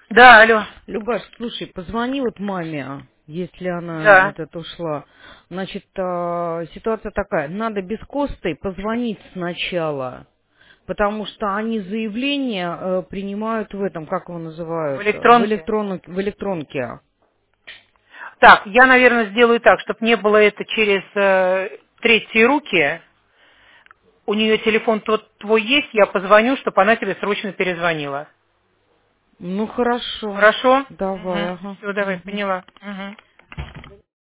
Да, алло. Любаш, слушай, позвони вот маме, если она Да. вот ушла. Значит, ситуация такая, надо без Косты позвонить сначала, потому что они заявление принимают в этом, как его В называют, электронке. в электронке. Так, я, наверное, сделаю так, чтобы не было это через третьи руки. У нее телефон твой есть, я позвоню, чтобы она тебе срочно перезвонила. Ну, хорошо. Хорошо? Давай, Угу. ага. Все, давай, Мгм. поняла. Угу.